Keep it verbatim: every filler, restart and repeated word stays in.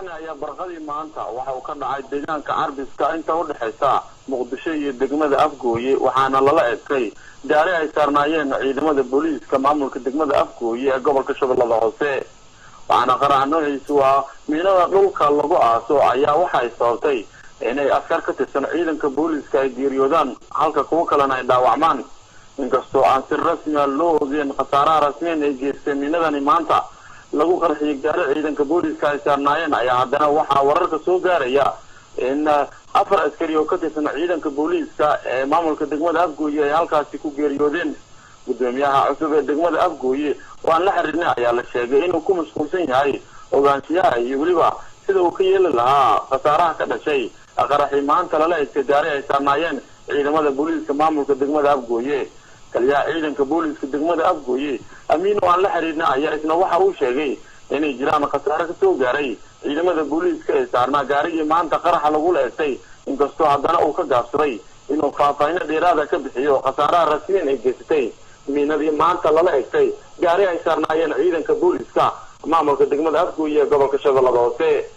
qaraxan ayaa barqadii maanta waxa uu ka dhacay deegaanka Carbiska inta u dhaxaysa Muqdisho iyo degmada Afgooye waxaana lala eegay gaari ay saarnaayeen ciidamada booliiska maamulka degmada Afgooye ee gobolka Shabeellaha Hoose waxaana qaraxan noociisu waa miinada dhulka lagu aaso ayaa waxa ay sababtay inay askar ka tirsan ciidanka booliiska ay geeriyoodaan halka kuwa kalena ay dhaawacmaan inkastoo aan si rasmi ah loo ogeyn khasaaraha rasmiyan ay geystay miinadani maanta lagu qarxiyay gaari ciidanka booliiska ay saarnaayeen ayaa haddana waxaa wararka soo gaaraya in afar askari oo ka tirsan ciidanka booliiska ee maamulka degmada Afgooye ay halkaasi ku geeriyoodeen gudoomiyaha cusub ee degmada Afgooye oo aan la xiriirnay ayaa la sheegay inuu ku mashquulsan yahay ogaanshiyaha iyo weliba sida uu ka yeeli lahaa khasaaraha ka dhashay qaraxii maanta lala eegtay gaari ay saarnaayeen ciidamada booliiska maamulka degmada Afgooye kaliya ciidanka booliiska degmada Afgooye amiin oo aan la xiriirnay ayaa isna waxa uu sheegay inay jiraan khasaare ka soo gaaray ciidamada booliiska ee saarnaa gaarigii maanta qaraxa lagu leeftay inkastoo haddana uu ka gaabsaday inuu faahfaahin dheeraad ka bixiyo khasaaraha rasmiyan ay geystay miinadii maanta lala eegtay gaari ay saarnaayeen ciidanka booliiska maamulka degmada Afgooye ee gobolka Shabeellaha Hoose.